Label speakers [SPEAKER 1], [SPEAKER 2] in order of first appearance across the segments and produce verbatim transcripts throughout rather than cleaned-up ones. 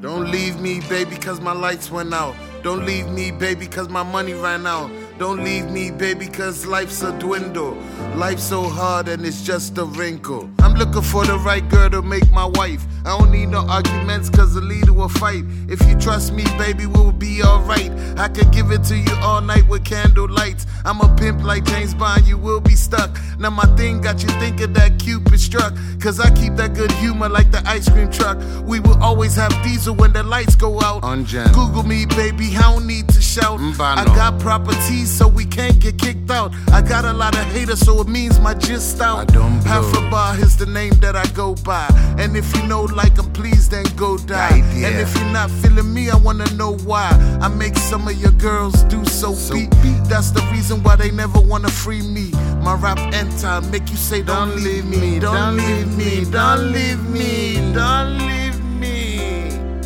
[SPEAKER 1] Don't leave me, baby, cause my lights went out. Don't leave me, baby, cause my money ran out. Don't leave me, baby, cause life's a dwindle. Life's so hard and it's just a wrinkle. I'm looking for the right girl to make my wife. I don't need no arguments cause the leader will fight. If you trust me, baby, we'll be alright. I could give it to you all night with candle lights. I'm a pimp like James Bond, you will be stuck. Now my thing got you thinking that Cupid struck. Cause I keep that good humor like the ice cream truck. We will always have diesel when the lights go out.
[SPEAKER 2] Ungen.
[SPEAKER 1] Google me, baby, I don't need to shout.
[SPEAKER 2] Mbano.
[SPEAKER 1] I got properties so we can't get kicked out. I got a lot of haters so it means my gist out.
[SPEAKER 2] I don't blow.
[SPEAKER 1] Half a bar is the name that I go by. And if you know like I'm pleased, then go die.
[SPEAKER 2] Idea.
[SPEAKER 1] And if you're not feeling me, I wanna know why. I make some of your girls do so,
[SPEAKER 2] So
[SPEAKER 1] beat.
[SPEAKER 2] beat.
[SPEAKER 1] That's the reason why they never wanna free me. My rap enter, make you say don't leave me, don't leave me, don't leave me, don't leave me.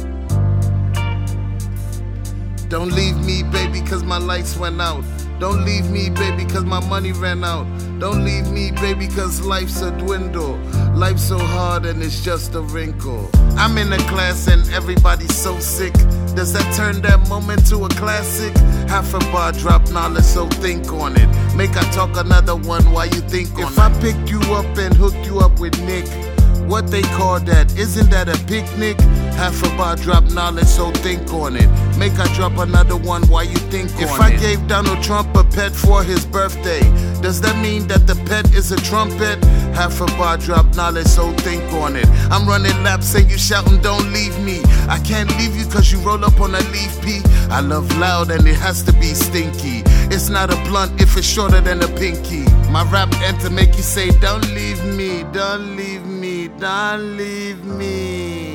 [SPEAKER 1] Don't leave me, baby, cause my lights went out. Don't leave me, baby, cause my money ran out. Don't leave me, baby, cause life's a dwindle. Life's so hard and it's just a wrinkle. I'm in a class and everybody's so sick. Does that turn that moment to a classic? Half a bar drop knowledge, so think on it. Make I talk another one while you think on it. If I picked you up and hooked you up with Nick, what they call that? Isn't that a picnic? Half a bar drop knowledge, so think on it. Make I drop another one while you think on it. If I gave Donald Trump a pet for his birthday, does that mean that the pet is a trumpet? Half a bar drop knowledge, so think on it. I'm running laps and you shouting don't leave me. I can't leave you cause you roll up on a leaf pea. I love loud and it has to be stinky. It's not a blunt if it's shorter than a pinky. My rap enter make you say don't leave me, don't leave me, don't leave me.